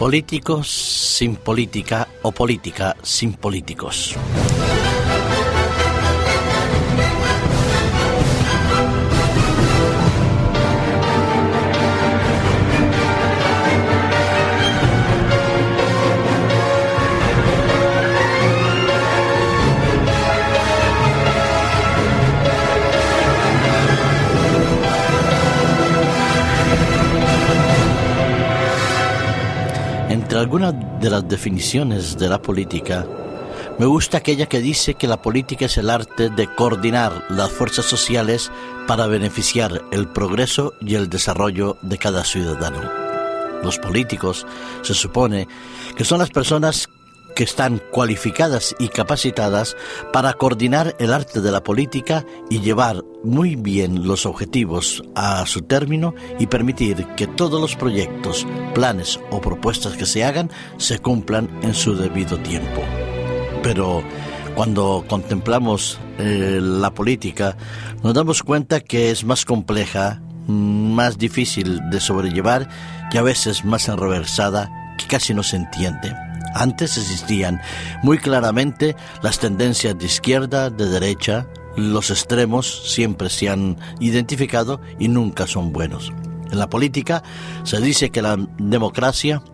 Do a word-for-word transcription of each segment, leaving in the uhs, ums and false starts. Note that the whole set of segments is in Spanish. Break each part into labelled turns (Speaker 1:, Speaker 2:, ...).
Speaker 1: Políticos sin política o política sin políticos. Entre algunas de las definiciones de la política, me gusta aquella que dice que la política es el arte de coordinar las fuerzas sociales para beneficiar el progreso y el desarrollo de cada ciudadano. Los políticos se supone que son las personas que están cualificadas y capacitadas para coordinar el arte de la política y llevar muy bien los objetivos a su término y permitir que todos los proyectos, planes o propuestas que se hagan se cumplan en su debido tiempo. Pero cuando contemplamos eh, la política, nos damos cuenta que es más compleja, más difícil de sobrellevar y a veces más enreversada, que casi no se entiende. Antes existían muy claramente las tendencias de izquierda, de derecha, los extremos siempre se han identificado y nunca son buenos. En la política se dice que la democracia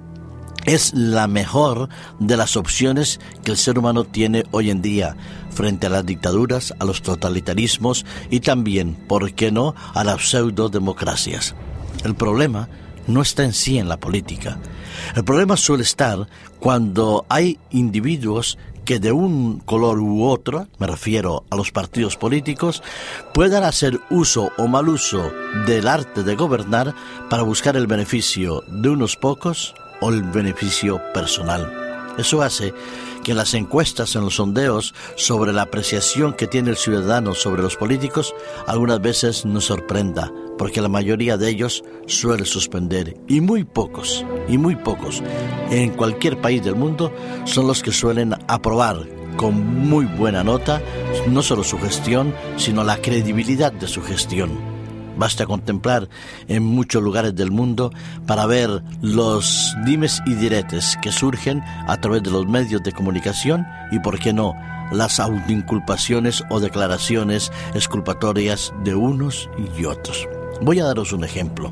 Speaker 1: es la mejor de las opciones que el ser humano tiene hoy en día frente a las dictaduras, a los totalitarismos y también, ¿por qué no?, a las pseudodemocracias. El problema no está en sí en la política. El problema suele estar cuando hay individuos que de un color u otro, me refiero a los partidos políticos, puedan hacer uso o mal uso del arte de gobernar para buscar el beneficio de unos pocos o el beneficio personal. Eso hace que en las encuestas, en los sondeos sobre la apreciación que tiene el ciudadano sobre los políticos, algunas veces nos sorprenda, porque la mayoría de ellos suele suspender, y muy pocos, y muy pocos, en cualquier país del mundo, son los que suelen aprobar con muy buena nota, no solo su gestión, sino la credibilidad de su gestión. Basta contemplar en muchos lugares del mundo para ver los dimes y diretes que surgen a través de los medios de comunicación y, por qué no, las autoinculpaciones o declaraciones exculpatorias de unos y otros. Voy a daros un ejemplo.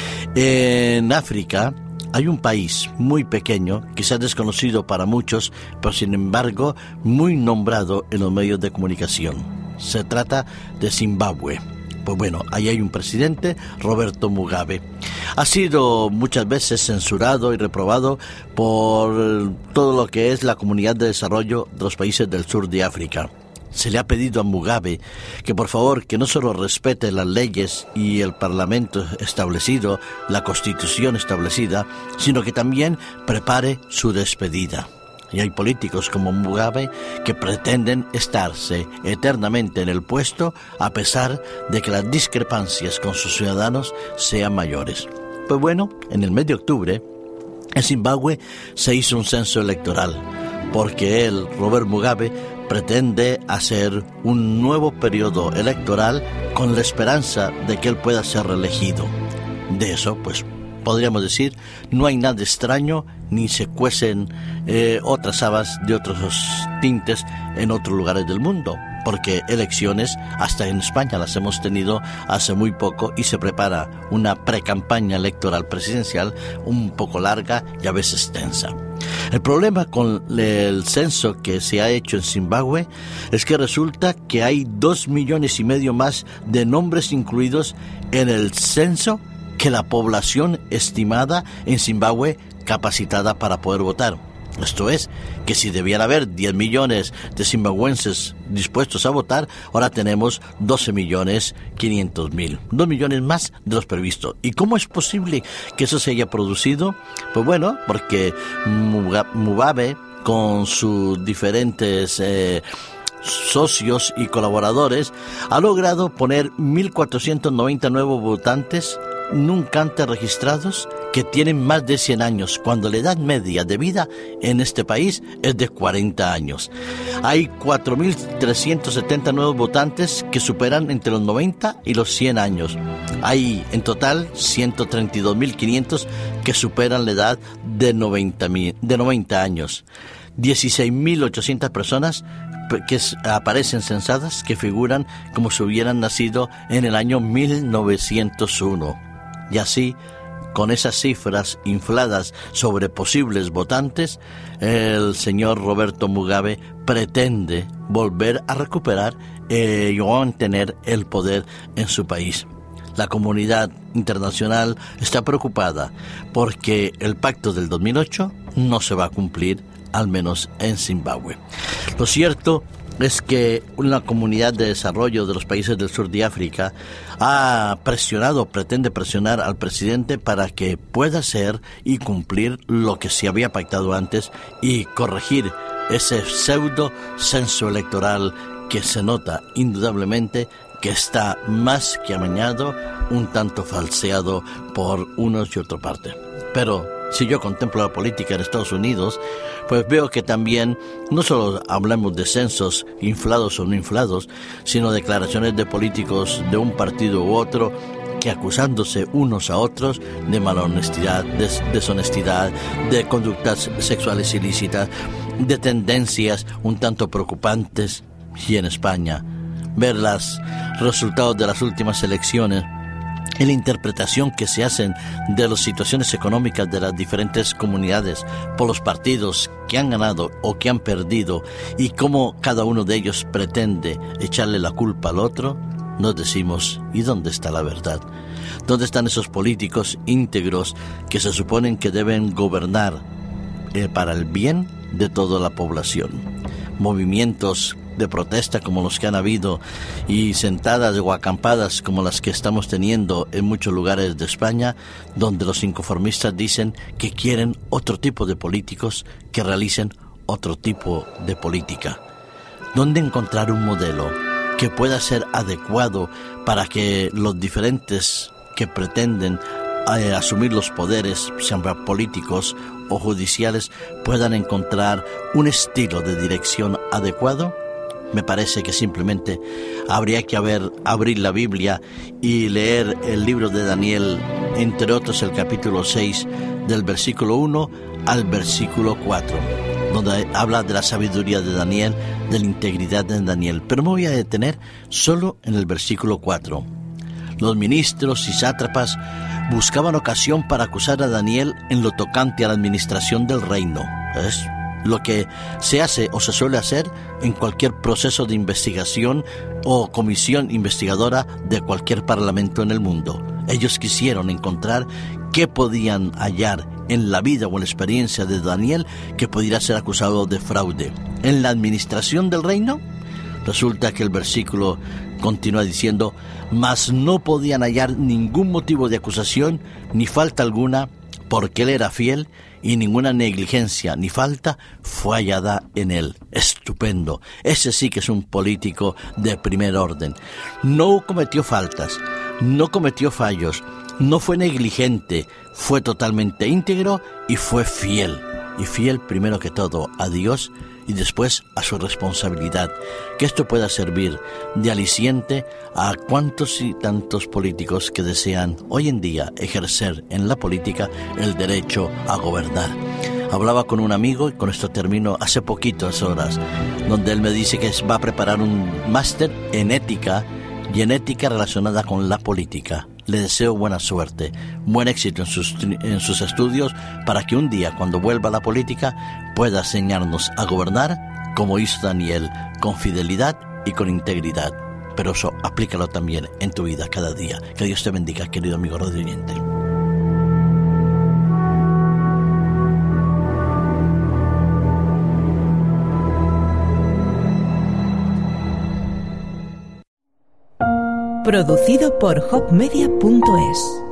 Speaker 1: En África hay un país muy pequeño, quizás desconocido para muchos, pero sin embargo muy nombrado en los medios de comunicación. Se trata de Zimbabue. Pues bueno, ahí hay un presidente, Roberto Mugabe. Ha sido muchas veces censurado y reprobado por todo lo que es la Comunidad de Desarrollo de los países del sur de África. Se le ha pedido a Mugabe que por favor que no solo respete las leyes y el parlamento establecido, la constitución establecida, sino que también prepare su despedida. Y hay políticos como Mugabe que pretenden estarse eternamente en el puesto a pesar de que las discrepancias con sus ciudadanos sean mayores. Pues bueno, en el mes de octubre, en Zimbabue se hizo un censo electoral, porque él, Robert Mugabe, pretende hacer un nuevo periodo electoral con la esperanza de que él pueda ser reelegido. De eso, pues, podríamos decir, no hay nada extraño ni se cuecen eh, otras habas de otros tintes en otros lugares del mundo, porque elecciones hasta en España las hemos tenido hace muy poco y se prepara una precampaña electoral presidencial un poco larga y a veces tensa. El problema con el censo que se ha hecho en Zimbabue es que resulta que hay dos millones y medio más de nombres incluidos en el censo que la población estimada en Zimbabue capacitada para poder votar. Esto es, que si debiera haber diez millones de zimbabuenses dispuestos a votar, ahora tenemos doce millones quinientos mil, dos millones más de los previstos. ¿Y cómo es posible que eso se haya producido? Pues bueno, porque Mugabe, con sus diferentes eh, socios y colaboradores, ha logrado poner mil cuatrocientos noventa nuevos votantes nunca antes registrados que tienen más de cien años, cuando la edad media de vida en este país es de cuarenta años. Hay cuatro mil trescientos setenta nuevos votantes que superan entre los noventa y los cien años. Hay en total ciento treinta y dos mil quinientos que superan la edad de noventa, de noventa años. dieciséis mil ochocientas personas que aparecen censadas que figuran como si hubieran nacido en el año mil novecientos uno. Y así, con esas cifras infladas sobre posibles votantes, el señor Roberto Mugabe pretende volver a recuperar eh, o mantener el poder en su país. La comunidad internacional está preocupada porque el pacto del dos mil ocho no se va a cumplir, al menos en Zimbabue. Lo cierto es que una comunidad de desarrollo de los países del sur de África ha presionado, pretende presionar al presidente para que pueda hacer y cumplir lo que se había pactado antes y corregir ese pseudo censo electoral que se nota indudablemente que está más que amañado, un tanto falseado por unos y otra parte. Pero si yo contemplo la política en Estados Unidos, pues veo que también no solo hablamos de censos inflados o no inflados, sino declaraciones de políticos de un partido u otro que acusándose unos a otros de mala honestidad, de deshonestidad, de conductas sexuales ilícitas, de tendencias un tanto preocupantes. Y en España, ver los resultados de las últimas elecciones y la interpretación que se hacen de las situaciones económicas de las diferentes comunidades por los partidos que han ganado o que han perdido y cómo cada uno de ellos pretende echarle la culpa al otro, nos decimos, ¿y dónde está la verdad? ¿Dónde están esos políticos íntegros que se suponen que deben gobernar eh, para el bien de toda la población? Movimientos de protesta como los que han habido y sentadas o acampadas como las que estamos teniendo en muchos lugares de España, donde los inconformistas dicen que quieren otro tipo de políticos que realicen otro tipo de política. ¿Dónde encontrar un modelo que pueda ser adecuado para que los diferentes que pretenden eh, asumir los poderes, sean políticos o judiciales, puedan encontrar un estilo de dirección adecuado? Me parece que simplemente habría que haber, abrir la Biblia y leer el libro de Daniel, entre otros el capítulo seis, del versículo uno al versículo cuatro, donde habla de la sabiduría de Daniel, de la integridad de Daniel. Pero me voy a detener solo en el versículo cuatro. Los ministros y sátrapas buscaban ocasión para acusar a Daniel en lo tocante a la administración del reino. ¿Es? Lo que se hace o se suele hacer en cualquier proceso de investigación o comisión investigadora de cualquier parlamento en el mundo. Ellos quisieron encontrar qué podían hallar en la vida o en la experiencia de Daniel que pudiera ser acusado de fraude. En la administración del reino, resulta que el versículo continúa diciendo: mas no podían hallar ningún motivo de acusación ni falta alguna, porque él era fiel y ninguna negligencia ni falta fue hallada en él. Estupendo. Ese sí que es un político de primer orden. No cometió faltas, no cometió fallos, no fue negligente, fue totalmente íntegro y fue fiel. Y fiel primero que todo a Dios y después a su responsabilidad. Que esto pueda servir de aliciente a cuantos y tantos políticos que desean hoy en día ejercer en la política el derecho a gobernar. Hablaba con un amigo, y con esto termino, hace poquitas horas, donde él me dice que va a preparar un máster en ética y en ética relacionada con la política. Le deseo buena suerte, buen éxito en sus, en sus estudios, para que un día, cuando vuelva a la política, pueda enseñarnos a gobernar como hizo Daniel, con fidelidad y con integridad. Pero eso aplícalo también en tu vida cada día. Que Dios te bendiga, querido amigo radioyente.
Speaker 2: Producido por hop media punto es.